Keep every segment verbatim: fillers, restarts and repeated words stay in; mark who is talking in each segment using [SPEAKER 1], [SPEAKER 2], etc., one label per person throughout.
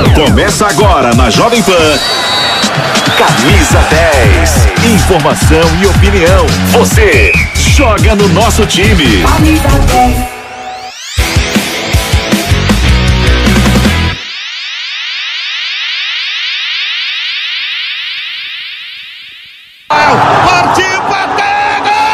[SPEAKER 1] Começa agora na Jovem Pan. Camisa dez. Informação e opinião. Você joga no nosso time. Camisa dez.
[SPEAKER 2] Partiu, bateu, gol!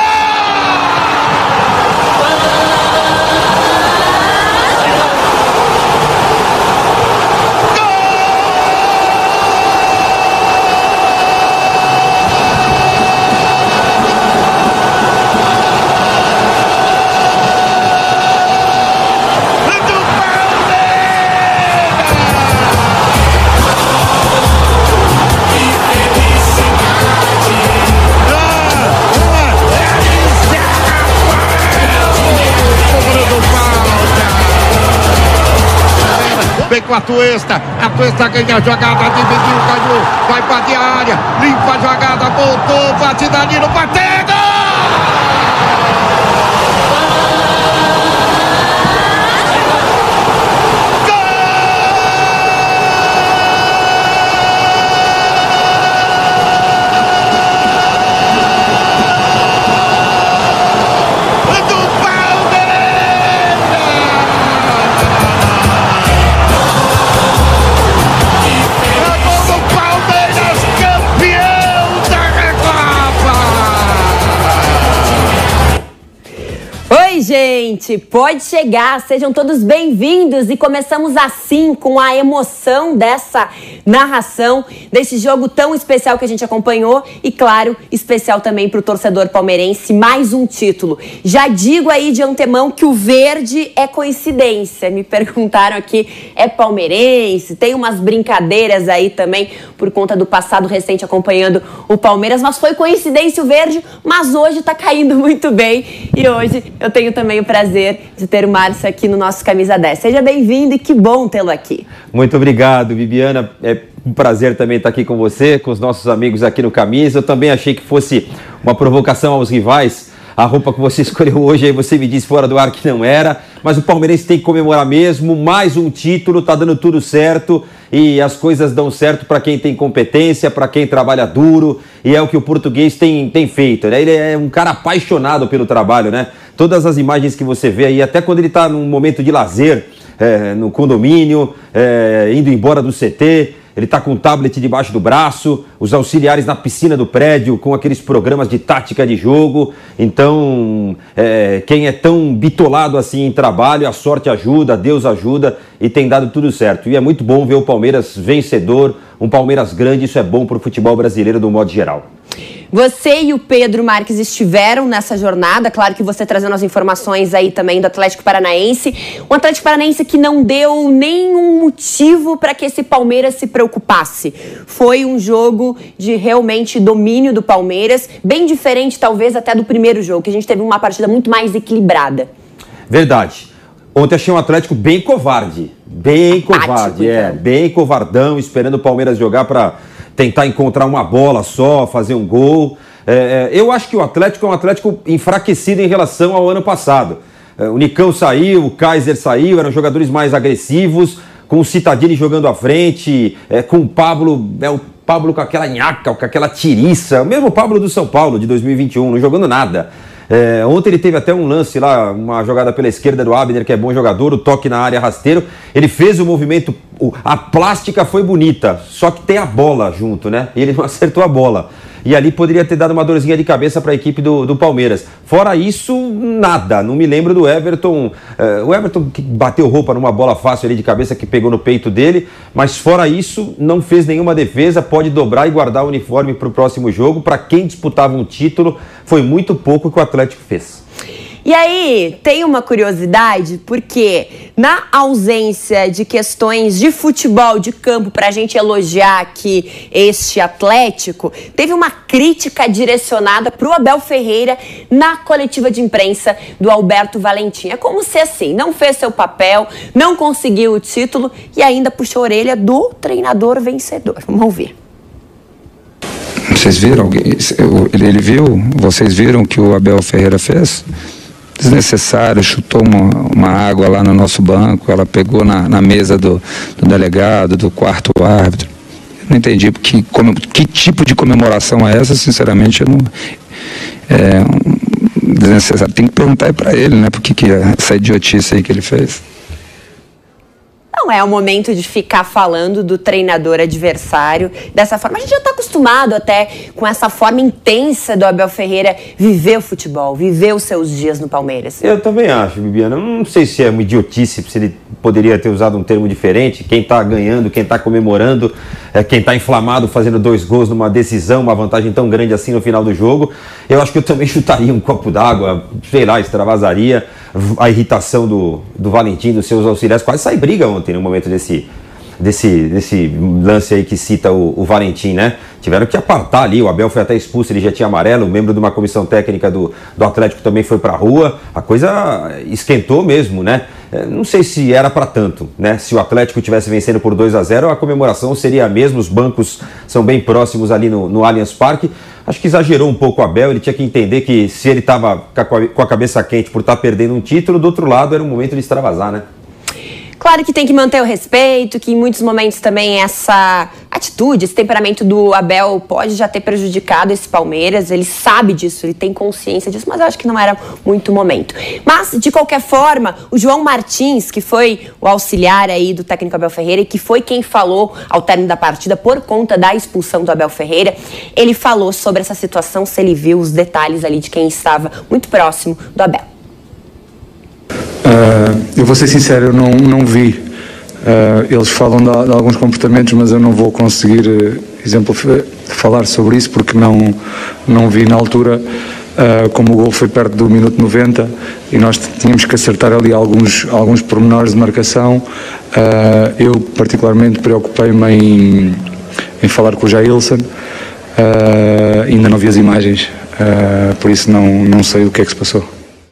[SPEAKER 2] Vem com a Tuesta, a Tuesta ganha a jogada, dividiu, caiu, vai pra de área, limpa a jogada, voltou, bate Danilo, bateu, gol!
[SPEAKER 3] Gente, pode chegar, sejam todos bem-vindos e começamos assim com a emoção dessa narração, desse jogo tão especial que a gente acompanhou e, claro, especial também para o torcedor palmeirense, mais um título. Já digo aí de antemão que o verde é coincidência, me perguntaram aqui, é palmeirense, tem umas brincadeiras aí também por conta do passado recente acompanhando o Palmeiras, mas foi coincidência o verde, mas hoje tá caindo muito bem e hoje eu tenho também o prazer de ter o Márcio aqui no nosso Camisa dez. Seja bem-vindo e que bom tê-lo aqui.
[SPEAKER 4] Muito obrigado, Bibiana. É um prazer também estar aqui com você, com os nossos amigos aqui no Camisa. Eu também achei que fosse uma provocação aos rivais. A roupa que você escolheu hoje, aí você me disse fora do ar que não era. Mas o palmeirense tem que comemorar mesmo. Mais um título, tá dando tudo certo. E as coisas dão certo para quem tem competência, para quem trabalha duro. E é o que o português tem, tem feito, né? Ele é um cara apaixonado pelo trabalho, né? Todas as imagens que você vê aí, até quando ele está num momento de lazer, é, no condomínio, é, indo embora do C T, ele está com o tablet debaixo do braço, os auxiliares na piscina do prédio, com aqueles programas de tática de jogo. Então, é, quem é tão bitolado assim em trabalho, a sorte ajuda, Deus ajuda e tem dado tudo certo. E é muito bom ver o Palmeiras vencedor, um Palmeiras grande, isso é bom para o futebol brasileiro do modo geral.
[SPEAKER 3] Você e o Pedro Marques estiveram nessa jornada, claro que você trazendo as informações aí também do Atlético Paranaense, um Atlético Paranaense que não deu nenhum motivo para que esse Palmeiras se preocupasse. Foi um jogo de realmente domínio do Palmeiras, bem diferente talvez até do primeiro jogo, que a gente teve uma partida muito mais equilibrada.
[SPEAKER 4] Verdade. Ontem achei um Atlético bem covarde, bem covarde, é, bem covardão, esperando o Palmeiras jogar para tentar encontrar uma bola só, fazer um gol. É, eu acho que o Atlético é um Atlético enfraquecido em relação ao ano passado. É, o Nicão saiu, o Kaiser saiu, eram jogadores mais agressivos, com o Cittadini jogando à frente, é, com o Pablo, é, o Pablo com aquela nhaca, com aquela tiriça, o mesmo Pablo do São Paulo de dois mil e vinte e um, não jogando nada. É, ontem ele teve até um lance lá, uma jogada pela esquerda do Abner, que é bom jogador, o toque na área rasteiro. Ele fez o movimento, a plástica foi bonita, só que tem a bola junto, né? E ele não acertou a bola. E ali poderia ter dado uma dorzinha de cabeça para a equipe do, do Palmeiras. Fora isso, nada. Não me lembro do Everton. É, o Everton que bateu roupa numa bola fácil ali de cabeça que pegou no peito dele. Mas fora isso, não fez nenhuma defesa. Pode dobrar e guardar o uniforme para o próximo jogo. Para quem disputava um título, foi muito pouco que o Atlético fez.
[SPEAKER 3] E aí, tem uma curiosidade, porque na ausência de questões de futebol, de campo, pra gente elogiar aqui este Atlético, teve uma crítica direcionada pro Abel Ferreira na coletiva de imprensa do Alberto Valentim. É como se assim, não fez seu papel, não conseguiu o título e ainda puxou a orelha do treinador vencedor. Vamos ouvir.
[SPEAKER 5] Vocês viram? Ele viu? Vocês viram o que o Abel Ferreira fez? desnecessário, chutou uma, uma água lá no nosso banco, ela pegou na, na mesa do, do delegado, do quarto árbitro. Eu não entendi que, como, que tipo de comemoração é essa, sinceramente, eu não... É um, desnecessário. Tem que perguntar para ele, né, por que que essa idiotice aí que ele fez.
[SPEAKER 3] Não é o momento de ficar falando do treinador adversário dessa forma. A gente já está acostumado até com essa forma intensa do Abel Ferreira viver o futebol, viver os seus dias no Palmeiras.
[SPEAKER 4] Eu também acho, Bibiana. Não sei se é uma idiotice, se ele poderia ter usado um termo diferente. Quem está ganhando, quem está comemorando, é, quem está inflamado fazendo dois gols numa decisão, uma vantagem tão grande assim no final do jogo. Eu acho que eu também chutaria um copo d'água, sei lá, extravasaria. A irritação do, do Valentim, dos seus auxiliares, quase sai briga ontem no momento desse, desse, desse lance aí que cita o, o Valentim, né? Tiveram que apartar ali, o Abel foi até expulso, ele já tinha amarelo, um membro de uma comissão técnica do, do Atlético também foi pra rua, a coisa esquentou mesmo, né? Não sei se era para tanto, né? Se o Atlético tivesse vencendo por dois a zero, a comemoração seria a mesma, os bancos são bem próximos ali no, no Allianz Parque. Acho que exagerou um pouco o Abel, ele tinha que entender que se ele estava com a cabeça quente por estar perdendo um título, do outro lado era um momento de extravasar, né?
[SPEAKER 3] Claro que tem que manter o respeito, que em muitos momentos também essa atitude, esse temperamento do Abel pode já ter prejudicado esse Palmeiras, ele sabe disso, ele tem consciência disso, mas eu acho que não era muito momento. Mas, de qualquer forma, o João Martins, que foi o auxiliar aí do técnico Abel Ferreira e que foi quem falou ao término da partida por conta da expulsão do Abel Ferreira, ele falou sobre essa situação, se ele viu os detalhes ali de quem estava muito próximo do Abel.
[SPEAKER 5] Uh, eu vou ser sincero, eu não, não vi. Uh, eles falam de, de alguns comportamentos, mas eu não vou conseguir, uh, exemplo, falar sobre isso porque não, não vi na altura. Uh, como o gol foi perto do minuto noventa e nós tínhamos que acertar ali alguns, alguns pormenores de marcação, uh, eu particularmente preocupei-me em, em falar com o Jailson. Uh, ainda não vi as imagens, uh, por isso não, não sei o que é que se passou.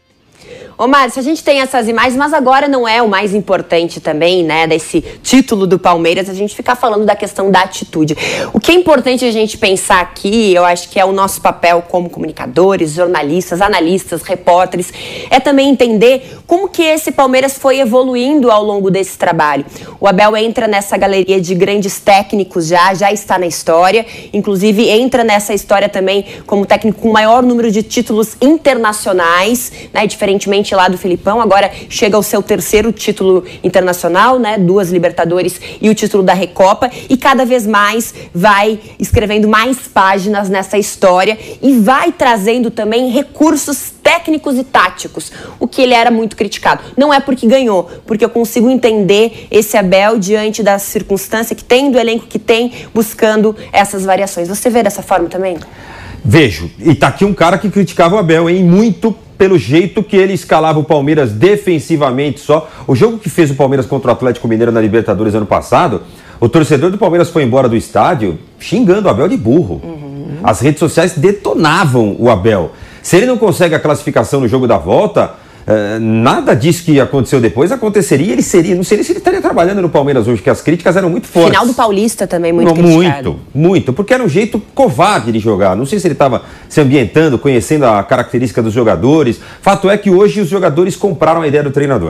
[SPEAKER 3] Ô Márcio, a gente tem essas imagens, mas agora não é o mais importante também, né, desse título do Palmeiras, a gente ficar falando da questão da atitude. O que é importante a gente pensar aqui, eu acho que é o nosso papel como comunicadores, jornalistas, analistas, repórteres, é também entender como que esse Palmeiras foi evoluindo ao longo desse trabalho. O Abel entra nessa galeria de grandes técnicos já, já está na história, inclusive entra nessa história também como técnico com o maior número de títulos internacionais, né, diferentemente lá do Filipão, agora chega ao seu terceiro título internacional, né, duas Libertadores e o título da Recopa, e cada vez mais vai escrevendo mais páginas nessa história e vai trazendo também recursos técnicos e táticos, o que ele era muito criticado. Não é porque ganhou, porque eu consigo entender esse Abel diante da circunstância que tem, do elenco que tem, buscando essas variações. Você vê dessa forma também?
[SPEAKER 4] Vejo. E tá aqui um cara que criticava o Abel, hein? Muito pelo jeito que ele escalava o Palmeiras defensivamente só. O jogo que fez o Palmeiras contra o Atlético Mineiro na Libertadores ano passado, o torcedor do Palmeiras foi embora do estádio xingando o Abel de burro. Uhum. As redes sociais detonavam o Abel. Se ele não consegue a classificação no jogo da volta, Uh, nada disso que aconteceu depois aconteceria, ele seria, não sei se ele estaria trabalhando no Palmeiras hoje, que as críticas eram muito fortes.
[SPEAKER 3] Final do Paulista também muito
[SPEAKER 4] não,
[SPEAKER 3] criticado.
[SPEAKER 4] Muito, muito, porque era um jeito covarde de jogar, não sei se ele estava se ambientando, conhecendo a característica dos jogadores. Fato é que hoje os jogadores compraram a ideia do treinador.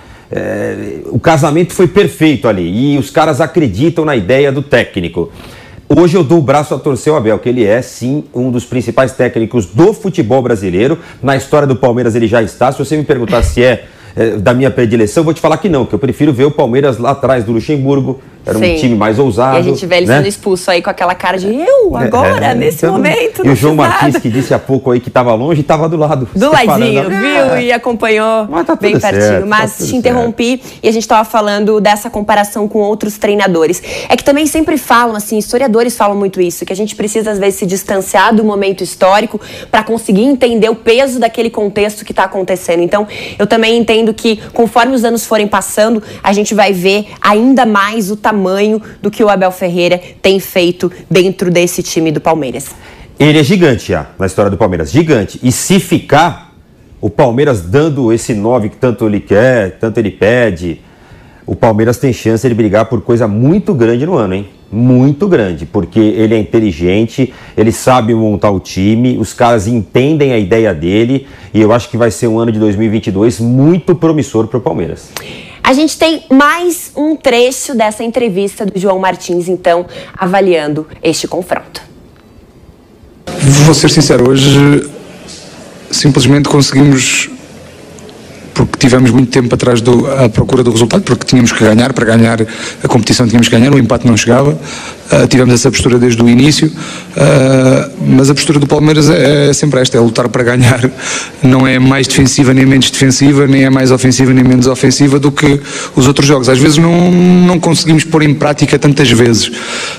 [SPEAKER 4] É, o casamento foi perfeito ali e os caras acreditam na ideia do técnico. Hoje eu dou o braço a torcer ao Abel, que ele é, sim, um dos principais técnicos do futebol brasileiro. Na história do Palmeiras ele já está. Se você me perguntar se é, é da minha predileção, eu vou te falar que não, que eu prefiro ver o Palmeiras lá atrás do Luxemburgo. Era
[SPEAKER 3] Sim.
[SPEAKER 4] um time mais ousado.
[SPEAKER 3] E a gente vê ele
[SPEAKER 4] né?
[SPEAKER 3] sendo expulso aí com aquela cara de eu, agora, é, nesse então, momento.
[SPEAKER 4] E o João Martins, que disse há pouco aí que estava longe, estava do lado.
[SPEAKER 3] Do ladinho, viu? É. E acompanhou
[SPEAKER 4] Mas tá
[SPEAKER 3] bem pertinho.
[SPEAKER 4] Certo,
[SPEAKER 3] Mas
[SPEAKER 4] tá
[SPEAKER 3] te interrompi
[SPEAKER 4] certo.
[SPEAKER 3] E a gente estava falando dessa comparação com outros treinadores. É que também sempre falam, assim, historiadores falam muito isso, que a gente precisa às vezes se distanciar do momento histórico para conseguir entender o peso daquele contexto que está acontecendo. Então, eu também entendo que conforme os anos forem passando, a gente vai ver ainda mais o tamanho do que o Abel Ferreira tem feito dentro desse time do Palmeiras.
[SPEAKER 4] Ele é gigante já, na história do Palmeiras, gigante. E se ficar, o Palmeiras dando esse nove que tanto ele quer, tanto ele pede, o Palmeiras tem chance de brigar por coisa muito grande no ano, hein? muito grande, porque ele é inteligente, ele sabe montar o time, os caras entendem a ideia dele e eu acho que vai ser um ano de dois mil e vinte e dois muito promissor para o Palmeiras.
[SPEAKER 3] A gente tem mais um trecho dessa entrevista do João Martins, então, avaliando este confronto.
[SPEAKER 5] Vou ser sincero, hoje simplesmente conseguimos, porque tivemos muito tempo atrás do, à procura do resultado, porque tínhamos que ganhar, para ganhar a competição tínhamos que ganhar, o empate não chegava, uh, tivemos essa postura desde o início, uh, mas a postura do Palmeiras é, é sempre esta, é lutar para ganhar, não é mais defensiva nem menos defensiva, nem é mais ofensiva nem menos ofensiva do que os outros jogos, às vezes não, não conseguimos pôr em prática tantas vezes.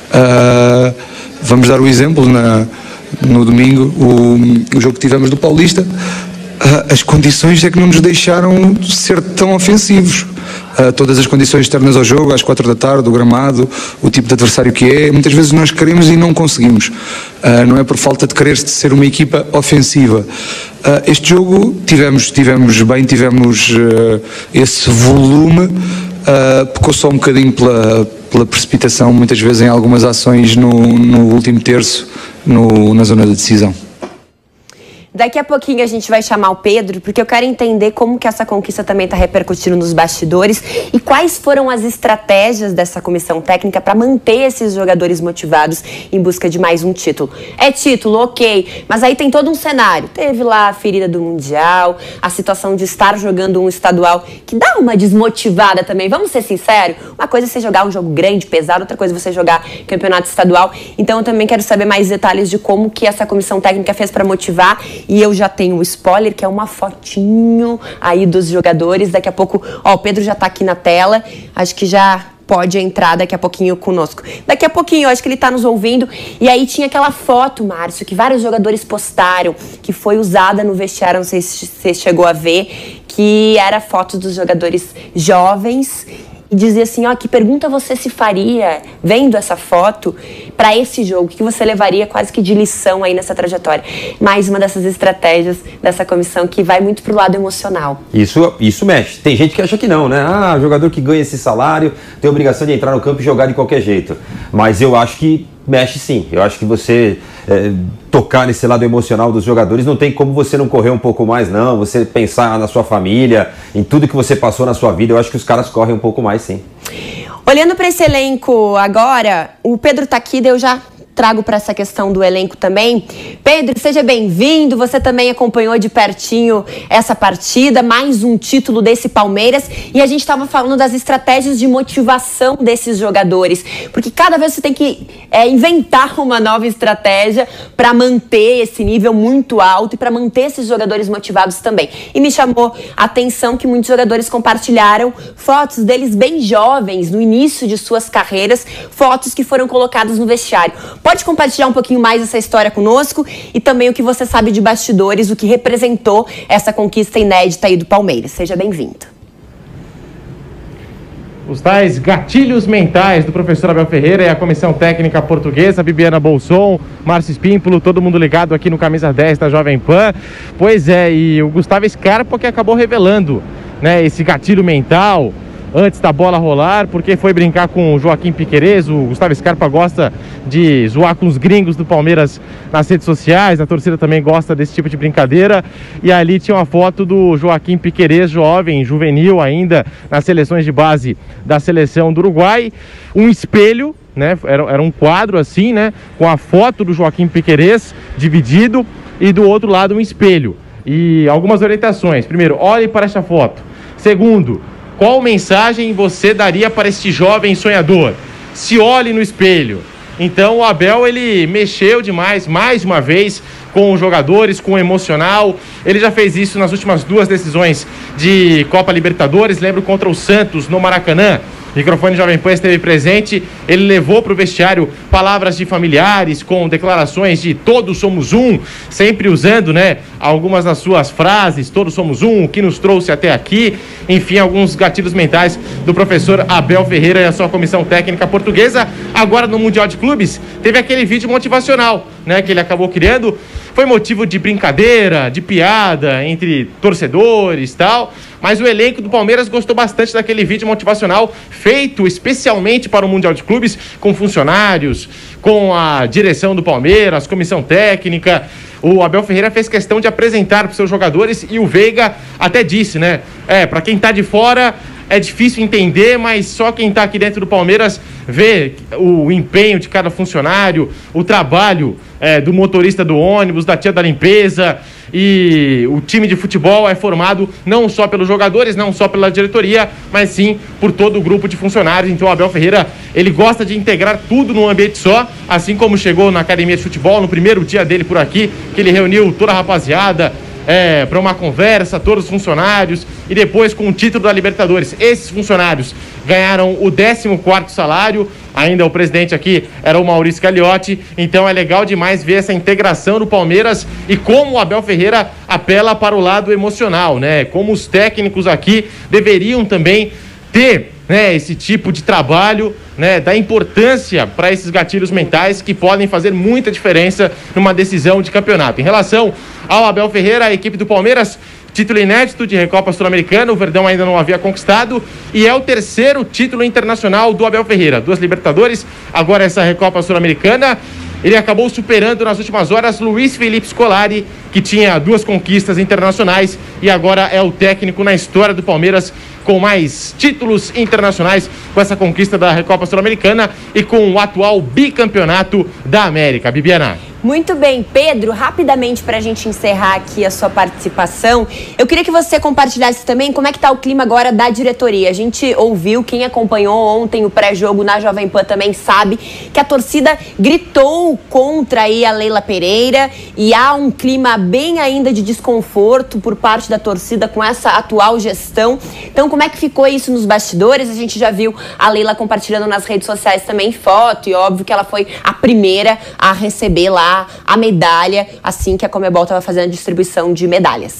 [SPEAKER 5] Uh, vamos dar o exemplo, na, no domingo, o, o jogo que tivemos do Paulista, as condições é que não nos deixaram ser tão ofensivos. Uh, todas as condições externas ao jogo, às quatro da tarde, o gramado, o tipo de adversário que é, muitas vezes nós queremos e não conseguimos. Uh, não é por falta de querer ser uma equipa ofensiva. Uh, este jogo tivemos, tivemos bem, tivemos uh, esse volume, uh, pecou só um bocadinho pela, pela precipitação, muitas vezes em algumas ações no, no último terço, no, na zona da decisão.
[SPEAKER 3] Daqui a pouquinho a gente vai chamar o Pedro, porque eu quero entender como que essa conquista também está repercutindo nos bastidores e quais foram as estratégias dessa comissão técnica para manter esses jogadores motivados em busca de mais um título. É título, ok, mas aí tem todo um cenário. Teve lá a ferida do Mundial, a situação de estar jogando um estadual, que dá uma desmotivada também, vamos ser sinceros. Uma coisa é você jogar um jogo grande, pesado, outra coisa é você jogar campeonato estadual. Então eu também quero saber mais detalhes de como que essa comissão técnica fez para motivar. E eu já tenho o spoiler, que é uma fotinho aí dos jogadores. Daqui a pouco, ó, o Pedro já tá aqui na tela. Acho que já pode entrar daqui a pouquinho conosco. Daqui a pouquinho, acho que ele tá nos ouvindo. E aí tinha aquela foto, Márcio, que vários jogadores postaram, que foi usada no vestiário, não sei se você chegou a ver, que era foto dos jogadores jovens. E dizia assim, ó, que pergunta você se faria, vendo essa foto, para esse jogo? O que você levaria quase que de lição aí nessa trajetória? Mais uma dessas estratégias dessa comissão que vai muito pro lado emocional.
[SPEAKER 4] Isso, isso mexe. Tem gente que acha que não, né? Ah, jogador que ganha esse salário tem a obrigação de entrar no campo e jogar de qualquer jeito. Mas eu acho que mexe sim. Eu acho que você é, tocar nesse lado emocional dos jogadores, não tem como você não correr um pouco mais, não. Você pensar na sua família, em tudo que você passou na sua vida, eu acho que os caras correm um pouco mais, sim.
[SPEAKER 3] Olhando para esse elenco agora, o Pedro tá aqui, eu já trago para essa questão do elenco também. Pedro, seja bem-vindo, você também acompanhou de pertinho essa partida, mais um título desse Palmeiras, e a gente estava falando das estratégias de motivação desses jogadores, porque cada vez você tem que é, inventar uma nova estratégia para manter esse nível muito alto e para manter esses jogadores motivados também. E me chamou a atenção que muitos jogadores compartilharam fotos deles bem jovens, no início de suas carreiras, fotos que foram colocadas no vestiário. Pode compartilhar um pouquinho mais essa história conosco e também o que você sabe de bastidores, o que representou essa conquista inédita aí do Palmeiras. Seja bem-vindo.
[SPEAKER 6] Os tais gatilhos mentais do professor Abel Ferreira e a comissão técnica portuguesa, Bibiana Bolson, Márcio Espímpolo, todo mundo ligado aqui no Camisa dez da Jovem Pan. Pois é, e o Gustavo Scarpa que acabou revelando, né, esse gatilho mental antes da bola rolar, porque foi brincar com o Joaquim Piquerez. O Gustavo Scarpa gosta de zoar com os gringos do Palmeiras nas redes sociais, a torcida também gosta desse tipo de brincadeira, e ali tinha uma foto do Joaquim Piquerez, jovem, juvenil ainda, nas seleções de base da seleção do Uruguai, um espelho, né, era, era um quadro assim, né, com a foto do Joaquim Piquerez dividido, e do outro lado um espelho, e algumas orientações. Primeiro, olhe para esta foto. Segundo, qual mensagem você daria para este jovem sonhador? Se olhe no espelho. Então o Abel, ele mexeu demais, mais uma vez, com os jogadores, com o emocional. Ele já fez isso nas últimas duas decisões de Copa Libertadores. Lembro contra o Santos no Maracanã. O microfone Jovem Pan esteve presente, ele levou para o vestiário palavras de familiares com declarações de todos somos um, sempre usando, né, algumas das suas frases, todos somos um, o que nos trouxe até aqui, enfim, alguns gatilhos mentais do professor Abel Ferreira e a sua comissão técnica portuguesa. Agora no Mundial de Clubes, teve aquele vídeo motivacional, né, que ele acabou criando, foi motivo de brincadeira, de piada entre torcedores e tal, mas o elenco do Palmeiras gostou bastante daquele vídeo motivacional feito especialmente para o Mundial de Clubes, com funcionários, com a direção do Palmeiras, comissão técnica. O Abel Ferreira fez questão de apresentar para os seus jogadores e o Veiga até disse, né? É, para quem tá de fora é difícil entender, mas só quem tá aqui dentro do Palmeiras vê o empenho de cada funcionário, o trabalho é, do motorista do ônibus, da tia da limpeza, e o time de futebol é formado não só pelos jogadores, não só pela diretoria, mas sim por todo o grupo de funcionários. Então o Abel Ferreira, ele gosta de integrar tudo num ambiente só, assim como chegou na academia de futebol, no primeiro dia dele por aqui, que ele reuniu toda a rapaziada é, para uma conversa, todos os funcionários, e depois com o título da Libertadores. Esses funcionários ganharam o décimo quarto salário, ainda o presidente aqui era o Maurício Gagliotti, então é legal demais ver essa integração do Palmeiras e como o Abel Ferreira apela para o lado emocional, né? Como os técnicos aqui deveriam também ter, né, esse tipo de trabalho, né, da importância para esses gatilhos mentais que podem fazer muita diferença numa decisão de campeonato. Em relação ao Abel Ferreira, a equipe do Palmeiras, título inédito de Recopa Sul-Americana, o Verdão ainda não havia conquistado, e é o terceiro título internacional do Abel Ferreira. Duas Libertadores, agora essa Recopa Sul-Americana. Ele acabou superando nas últimas horas Luiz Felipe Scolari, que tinha duas conquistas internacionais e agora é o técnico na história do Palmeiras com mais títulos internacionais, com essa conquista da Recopa Sul-Americana e com o atual bicampeonato da América. Bibiana.
[SPEAKER 3] Muito bem, Pedro, rapidamente para a gente encerrar aqui a sua participação, eu queria que você compartilhasse também como é que está o clima agora da diretoria. A gente ouviu, quem acompanhou ontem o pré-jogo na Jovem Pan também sabe que a torcida gritou contra aí a Leila Pereira e há um clima bem ainda de desconforto por parte da torcida com essa atual gestão. Então, como é que ficou isso nos bastidores? A gente já viu a Leila compartilhando nas redes sociais também foto e óbvio que ela foi a primeira a receber lá a medalha, assim que a Conmebol estava fazendo a distribuição de medalhas.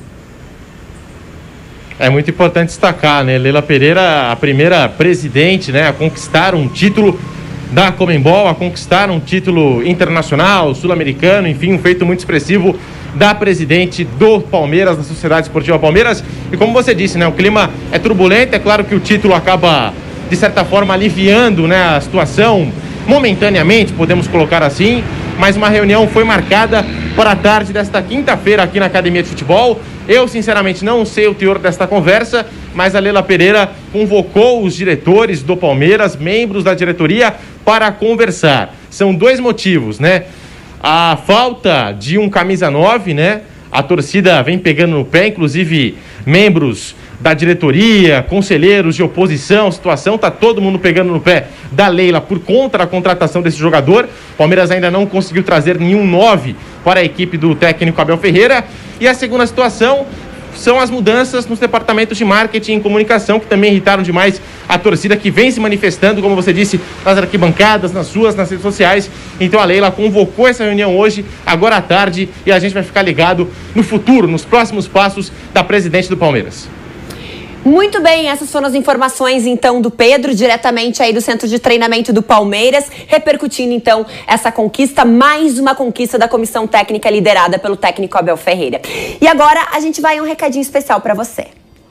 [SPEAKER 6] É muito importante destacar, né? Leila Pereira, a primeira presidente, né, a conquistar um título da Conmebol, a conquistar um título internacional, sul-americano, enfim, um feito muito expressivo da presidente do Palmeiras, da Sociedade Esportiva Palmeiras. E como você disse, né, o clima é turbulento, é claro que o título acaba, de certa forma, aliviando, né, a situação momentaneamente, podemos colocar assim, mas uma reunião foi marcada para a tarde desta quinta-feira aqui na Academia de Futebol. Eu, sinceramente, não sei o teor desta conversa, mas a Leila Pereira convocou os diretores do Palmeiras, membros da diretoria, para conversar. São dois motivos, né? A falta de um camisa nove, né? A torcida vem pegando no pé, inclusive membros da diretoria, conselheiros de oposição, situação, tá todo mundo pegando no pé da Leila por conta da contratação desse jogador. O Palmeiras ainda não conseguiu trazer nenhum nove para a equipe do técnico Abel Ferreira. E a segunda situação são as mudanças nos departamentos de marketing e comunicação, que também irritaram demais a torcida, que vem se manifestando, como você disse, nas arquibancadas, nas suas, nas redes sociais. Então a Leila convocou essa reunião hoje, agora à tarde, e a gente vai ficar ligado no futuro, nos próximos passos da presidente do Palmeiras.
[SPEAKER 3] Muito bem, essas foram as informações então do Pedro, diretamente aí do Centro de Treinamento do Palmeiras, repercutindo então essa conquista, mais uma conquista da comissão técnica liderada pelo técnico Abel Ferreira. E agora a gente vai um recadinho especial para você.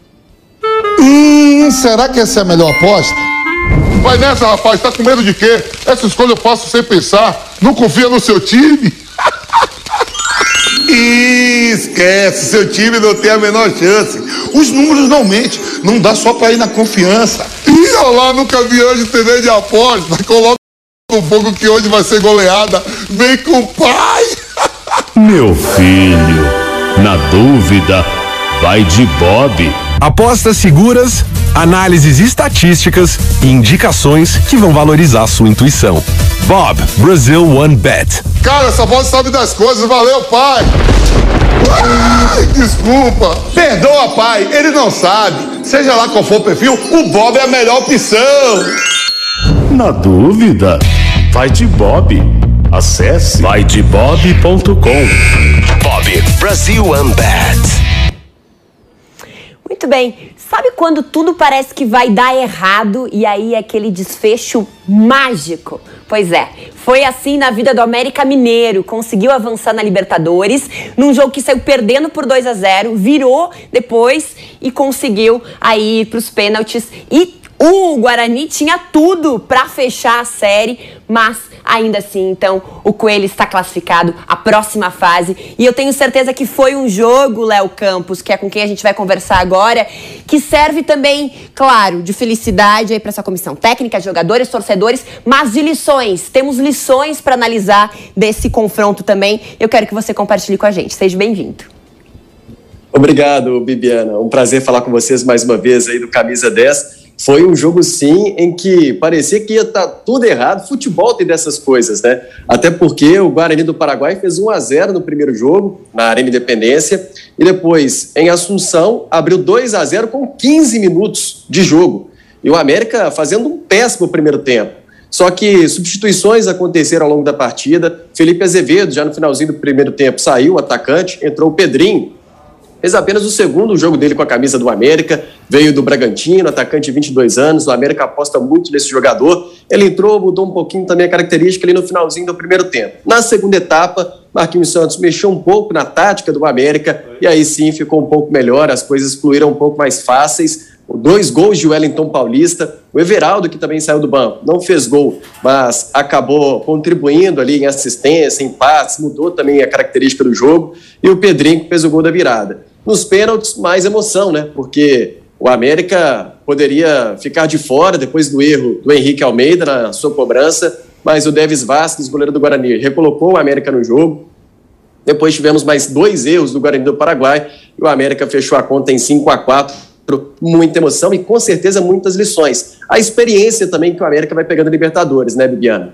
[SPEAKER 7] Hum, será que essa é a melhor aposta? Vai nessa, rapaz, tá com medo de quê? Essa escolha eu faço sem pensar. Não confia no seu time? Esquece, seu time não tem a menor chance. Os números não mentem, não dá só pra ir na confiança. Ih, olha lá, nunca vi hoje T V de aposta. Coloca um pouco que hoje vai ser goleada. Vem com o pai.
[SPEAKER 1] Meu filho, na dúvida, vai de Bob.
[SPEAKER 8] Apostas seguras, análises estatísticas e indicações que vão valorizar a sua intuição. Bob, Brazil One Bet.
[SPEAKER 7] Cara, essa voz sabe das coisas, valeu, pai. Ai, desculpa. Perdoa, pai, ele não sabe. Seja lá qual for o perfil, o Bob é a melhor opção.
[SPEAKER 1] Na dúvida, vai de Bob. Acesse vai de bob ponto com. Bob, Brazil One Bet.
[SPEAKER 3] Muito bem, Sabe quando tudo parece que vai dar errado e aí é aquele desfecho mágico? Pois é, foi assim na vida do América Mineiro. Conseguiu avançar na Libertadores, num jogo que saiu perdendo por dois a zero, virou depois e conseguiu aí ir para os pênaltis. E o Guarani tinha tudo para fechar a série, mas ainda assim, então, o Coelho está classificado à próxima fase. E eu tenho certeza que foi um jogo, Léo Campos, que é com quem a gente vai conversar agora, que serve também, claro, de felicidade aí para essa comissão técnica, jogadores, torcedores, mas de lições. Temos lições para analisar desse confronto também. Eu quero que você compartilhe com a gente. Seja bem-vindo.
[SPEAKER 9] Obrigado, Bibiana. Um prazer falar com vocês mais uma vez aí do Camisa dez. Foi um jogo, sim, em que parecia que ia estar tudo errado. Futebol tem dessas coisas, né? Até porque o Guarani do Paraguai fez um a zero no primeiro jogo, na Arena Independência, e depois, em Assunção, abriu dois a zero com quinze minutos de jogo. E o América fazendo um péssimo primeiro tempo. Só que substituições aconteceram ao longo da partida. Felipe Azevedo, já no finalzinho do primeiro tempo, saiu o atacante, entrou o Pedrinho. Fez apenas o segundo jogo dele com a camisa do América, veio do Bragantino, atacante de vinte e dois anos, o América aposta muito nesse jogador. Ele entrou, mudou um pouquinho também a característica ali no finalzinho do primeiro tempo. Na segunda etapa, Marquinhos Santos mexeu um pouco na tática do América e aí sim ficou um pouco melhor, as coisas fluíram um pouco mais fáceis. Dois gols de Wellington Paulista, o Everaldo, que também saiu do banco, não fez gol, mas acabou contribuindo ali em assistência, em passes, mudou também a característica do jogo, e o Pedrinho que fez o gol da virada. Nos pênaltis, mais emoção, né? Porque o América poderia ficar de fora depois do erro do Henrique Almeida na sua cobrança, mas o Devis Vasquez, goleiro do Guarani, recolocou o América no jogo. Depois tivemos mais dois erros do Guarani do Paraguai e o América fechou a conta em cinco a quatro. Muita emoção e com certeza muitas lições. A experiência também que o América vai pegando Libertadores, né, Bibiana?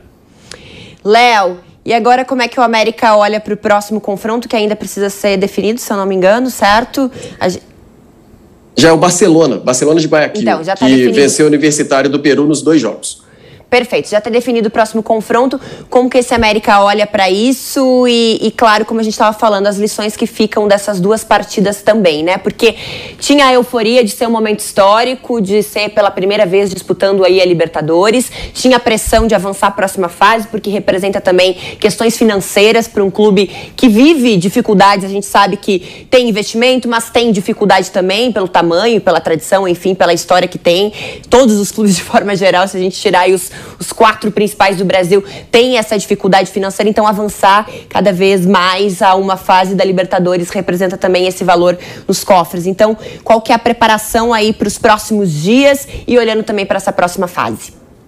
[SPEAKER 3] Léo, e agora como é que o América olha para o próximo confronto, que ainda precisa ser definido, se eu não me engano, certo? A...
[SPEAKER 9] Já é o Barcelona, Barcelona de Guayaquil,
[SPEAKER 3] então, já tá
[SPEAKER 9] que
[SPEAKER 3] definido.
[SPEAKER 9] Venceu o Universitário do Peru nos dois jogos.
[SPEAKER 3] Perfeito, já está definido o próximo confronto. Como que esse América olha para isso? E, e, claro, como a gente estava falando, as lições que ficam dessas duas partidas também, né? Porque tinha a euforia de ser um momento histórico, de ser pela primeira vez disputando aí a Libertadores. Tinha a pressão de avançar a próxima fase, porque representa também questões financeiras para um clube que vive dificuldades. A gente sabe que tem investimento, mas tem dificuldade também pelo tamanho, pela tradição, enfim, pela história que tem. Todos os clubes, de forma geral, se a gente tirar aí os Os quatro principais do Brasil têm essa dificuldade financeira, então avançar cada vez mais a uma fase da Libertadores representa também esse valor nos cofres. Então, qual que é a preparação aí para os próximos dias e olhando também para essa próxima fase?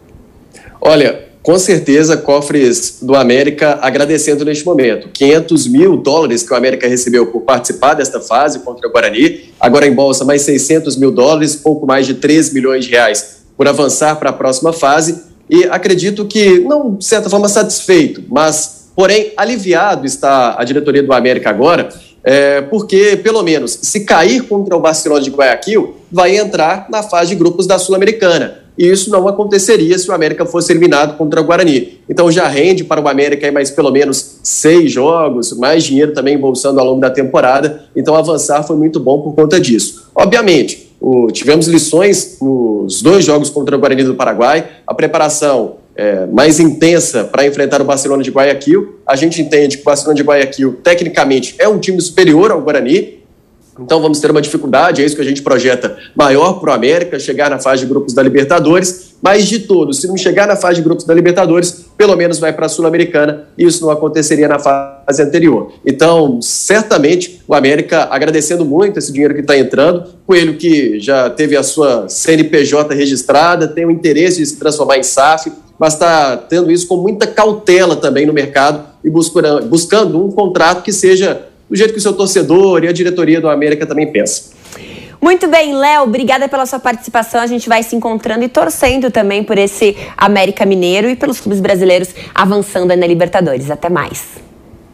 [SPEAKER 9] Olha, com certeza, cofres do América agradecendo neste momento. quinhentos mil dólares que o América recebeu por participar desta fase contra o Guarani, agora em bolsa mais seiscentos mil dólares, pouco mais de três milhões de reais por avançar para a próxima fase. E acredito que, não de certa forma satisfeito, mas, porém, aliviado está a diretoria do América agora, é, porque, pelo menos, se cair contra o Barcelona de Guayaquil, vai entrar na fase de grupos da Sul-Americana. E isso não aconteceria se o América fosse eliminado contra o Guarani. Então já rende para o América aí mais pelo menos seis jogos, mais dinheiro também embolsando ao longo da temporada. Então avançar foi muito bom por conta disso. Obviamente, o, tivemos lições nos dois jogos contra o Guarani do Paraguai, a preparação é, mais intensa para enfrentar o Barcelona de Guayaquil. A gente entende que o Barcelona de Guayaquil, tecnicamente, é um time superior ao Guarani, então vamos ter uma dificuldade, é isso que a gente projeta, maior para o América, chegar na fase de grupos da Libertadores, mas de todos, se não chegar na fase de grupos da Libertadores, pelo menos vai para a Sul-Americana, e isso não aconteceria na fase anterior. Então, certamente, o América agradecendo muito esse dinheiro que está entrando, Coelho que já teve a sua C N P J registrada, tem o interesse de se transformar em S A F, mas está tendo isso com muita cautela também no mercado e buscando, buscando um contrato que seja do jeito que o seu torcedor e a diretoria do América também pensa.
[SPEAKER 3] Muito bem, Léo, obrigada pela sua participação. A gente vai se encontrando e torcendo também por esse América Mineiro e pelos clubes brasileiros avançando aí na Libertadores. Até mais.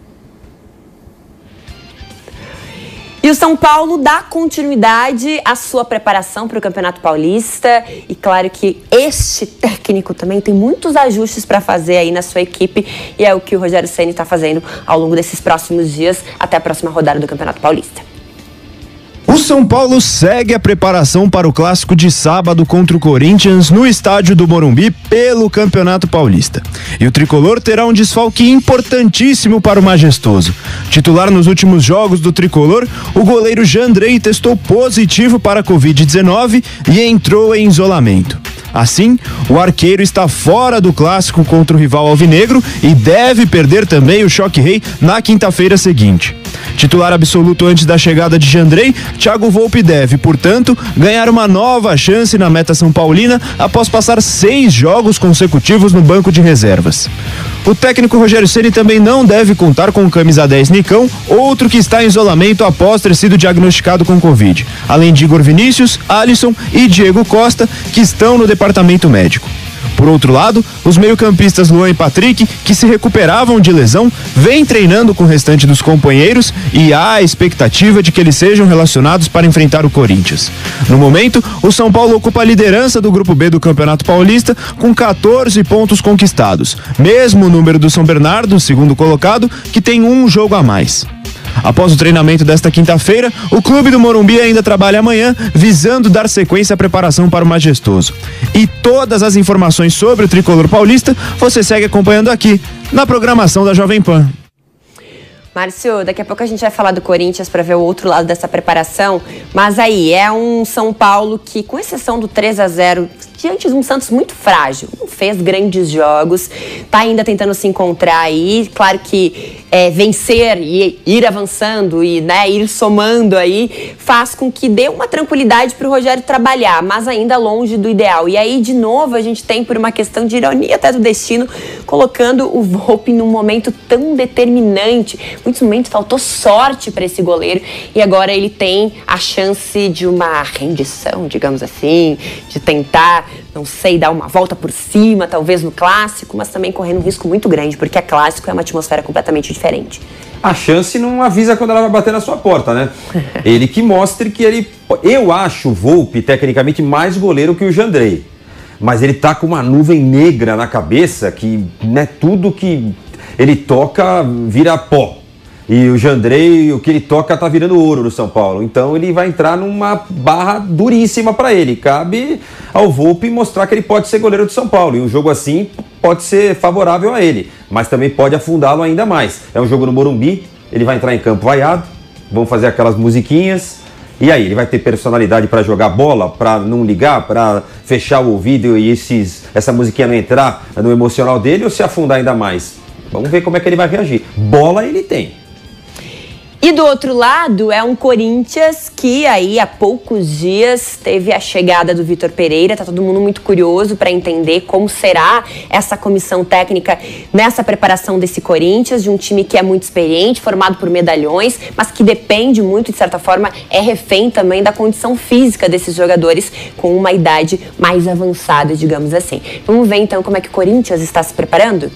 [SPEAKER 3] E o São Paulo dá continuidade à sua preparação para o Campeonato Paulista. E claro que este técnico também tem muitos ajustes para fazer aí na sua equipe. E é o que o Rogério Ceni está fazendo ao longo desses próximos dias, até a próxima rodada do Campeonato Paulista.
[SPEAKER 1] O
[SPEAKER 10] São Paulo segue a preparação para o clássico de sábado contra o Corinthians no estádio do Morumbi pelo Campeonato Paulista. E o tricolor terá um desfalque importantíssimo para o Majestoso. Titular nos últimos jogos do tricolor, o goleiro Jandrei testou positivo para a covid dezenove e entrou em isolamento. Assim, o arqueiro está fora do clássico contra o rival alvinegro e deve perder também o Choque Rei na quinta-feira seguinte. Titular absoluto antes da chegada de Jandrei, Thiago Volpi deve, portanto, ganhar uma nova chance na meta São Paulina após passar seis jogos consecutivos no banco de reservas. O técnico Rogério Ceni também não deve contar com o camisa dez Nicão, outro que está em isolamento após ter sido diagnosticado com Covid, além de Igor Vinícius, Alisson e Diego Costa, que estão no departamento médico. Por outro lado, os meio-campistas Luan e Patrick, que se recuperavam de lesão, vêm treinando com o restante dos companheiros e há a expectativa de que eles sejam relacionados para enfrentar o Corinthians. No momento, o São Paulo ocupa a liderança do Grupo B do Campeonato Paulista com quatorze pontos conquistados, mesmo número do São Bernardo, segundo colocado, que tem um jogo a mais. Após o treinamento desta quinta-feira, o clube do Morumbi ainda trabalha amanhã, visando dar sequência à preparação para o Majestoso. E todas as informações sobre o tricolor paulista você segue acompanhando aqui, na programação da Jovem Pan.
[SPEAKER 3] Márcio, daqui a pouco a gente vai falar do Corinthians para ver o outro lado dessa preparação, mas aí é um São Paulo que, com exceção do três a zero, diante de um Santos muito frágil, não fez grandes jogos, tá ainda tentando se encontrar aí, claro que é, vencer e ir avançando e né, ir somando aí, faz com que dê uma tranquilidade para o Rogério trabalhar, mas ainda longe do ideal. E aí, de novo, a gente tem, por uma questão de ironia até do destino, colocando o Volpi num momento tão determinante. Muitos momentos faltou sorte para esse goleiro e agora ele tem a chance de uma rendição, digamos assim, de tentar, não sei, dar uma volta por cima, talvez no clássico, mas também correndo um risco muito grande, porque a clássico é uma atmosfera completamente diferente.
[SPEAKER 4] A chance não avisa quando ela vai bater na sua porta, né? Ele que mostre que ele... Eu acho o Volpi, tecnicamente, mais goleiro que o Jandrei. Mas ele tá com uma nuvem negra na cabeça que, né, tudo que ele toca vira pó. E o Jandrei, o que ele toca tá virando ouro no São Paulo. Então ele vai entrar numa barra duríssima para ele. Cabe ao Volpi mostrar que ele pode ser goleiro do São Paulo. E um jogo assim pode ser favorável a ele, mas também pode afundá-lo ainda mais. É um jogo no Morumbi, ele vai entrar em campo vaiado, vão fazer aquelas musiquinhas. E aí, ele vai ter personalidade para jogar bola, para não ligar, para fechar o ouvido e esses, essa musiquinha não entrar no emocional dele ou se afundar ainda mais? Vamos ver como é que ele vai reagir. Bola ele tem.
[SPEAKER 3] E do outro lado é um Corinthians que aí há poucos dias teve a chegada do Vitor Pereira. Tá todo mundo muito curioso para entender como será essa comissão técnica nessa preparação desse Corinthians, de um time que é muito experiente, formado por medalhões, mas que depende muito, de certa forma, é refém também da condição física desses jogadores com uma idade mais avançada, digamos assim. Vamos ver então como é que o Corinthians está se preparando?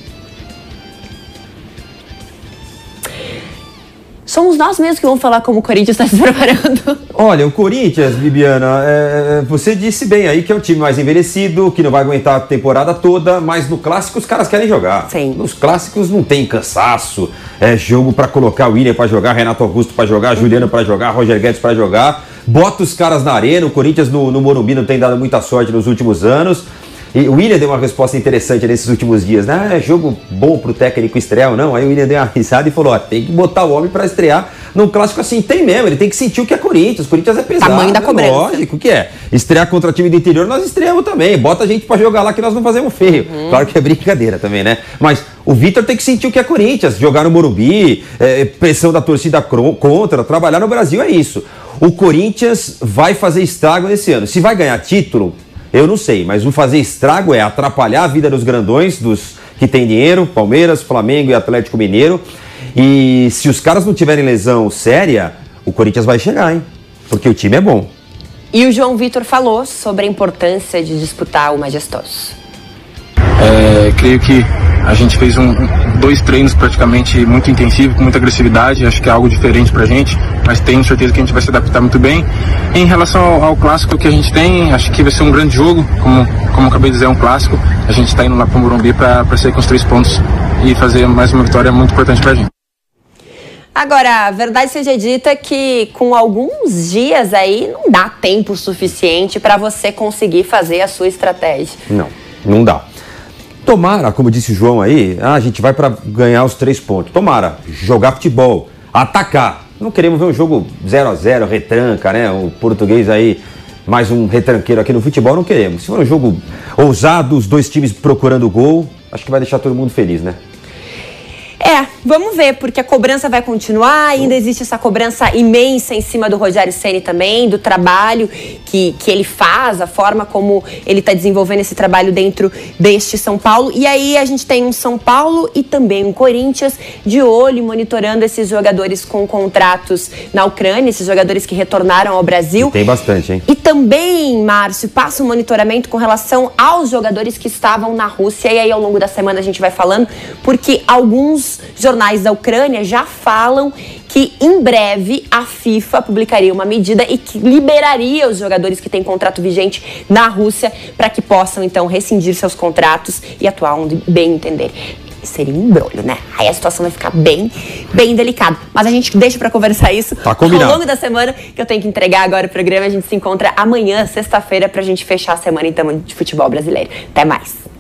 [SPEAKER 3] Somos nós mesmos que vamos falar como o Corinthians está se preparando.
[SPEAKER 4] Olha, o Corinthians, Bibiana, é, você disse bem aí que é um time mais envelhecido, que não vai aguentar a temporada toda, mas no clássico os caras querem jogar.
[SPEAKER 3] Sim.
[SPEAKER 4] Nos clássicos não tem cansaço, é jogo para colocar o William para jogar, Renato Augusto para jogar, Juliano para jogar, Roger Guedes para jogar. Bota os caras na arena, o Corinthians no, no Morumbi não tem dado muita sorte nos últimos anos. E o William deu uma resposta interessante nesses últimos dias, né? Ah, é jogo bom pro técnico estrear ou não? Aí o William deu uma risada e falou, ó, tem que botar o homem pra estrear num clássico assim. Tem mesmo, ele tem que sentir o que é Corinthians. Corinthians é pesado.
[SPEAKER 3] Tamanho da cobrança.
[SPEAKER 4] Lógico, o que é? Estrear contra time do interior, nós estreamos também. Bota a gente pra jogar lá que nós não fazemos feio. Uhum. Claro que é brincadeira também, né? Mas o Vitor tem que sentir o que é Corinthians. Jogar no Morumbi, é, pressão da torcida contra, trabalhar no Brasil é isso. O Corinthians vai fazer estrago nesse ano. Se vai ganhar título... Eu não sei, mas o fazer estrago é atrapalhar a vida dos grandões, dos que tem dinheiro, Palmeiras, Flamengo e Atlético Mineiro. E se os caras não tiverem lesão séria, o Corinthians vai chegar, hein? Porque o time é bom.
[SPEAKER 3] E o João Vitor falou sobre a importância de disputar o Majestoso.
[SPEAKER 11] É, creio que a gente fez um, dois treinos praticamente muito intensivos, com muita agressividade, acho que é algo diferente pra gente, mas tenho certeza que a gente vai se adaptar muito bem. Em relação ao, ao clássico que a gente tem, acho que vai ser um grande jogo, como, como eu acabei de dizer, é um clássico. A gente está indo lá pro Morumbi para sair com os três pontos e fazer mais uma vitória muito importante pra gente.
[SPEAKER 3] Agora, a verdade seja dita que com alguns dias aí não dá tempo suficiente para você conseguir fazer a sua estratégia.
[SPEAKER 4] Não, não dá. Tomara, como disse o João aí, ah, a gente vai para ganhar os três pontos. Tomara, jogar futebol, atacar. Não queremos ver um jogo zero a zero, retranca, né? O português aí, mais um retranqueiro aqui no futebol, não queremos. Se for um jogo ousado, os dois times procurando gol, acho que vai deixar todo mundo feliz, né?
[SPEAKER 3] É, vamos ver, porque a cobrança vai continuar, ainda existe essa cobrança imensa em cima do Rogério Ceni também, do trabalho que, que ele faz, a forma como ele está desenvolvendo esse trabalho dentro deste São Paulo. E aí a gente tem um São Paulo e também um Corinthians de olho, monitorando esses jogadores com contratos na Ucrânia, esses jogadores que retornaram ao Brasil.
[SPEAKER 4] E tem bastante, hein?
[SPEAKER 3] E também, Márcio, passa um monitoramento com relação aos jogadores que estavam na Rússia. E aí ao longo da semana a gente vai falando, porque alguns jornais da Ucrânia já falam que em breve a FIFA publicaria uma medida e que liberaria os jogadores que têm contrato vigente na Rússia para que possam então rescindir seus contratos e atuar onde bem entender. Seria um embrolho, né? Aí a situação vai ficar bem, bem delicada. Mas a gente deixa pra conversar isso
[SPEAKER 4] tá combinado.
[SPEAKER 3] Ao longo da semana, que eu tenho que entregar agora o programa. A gente se encontra amanhã, sexta-feira, pra gente fechar a semana então de futebol brasileiro. Até mais.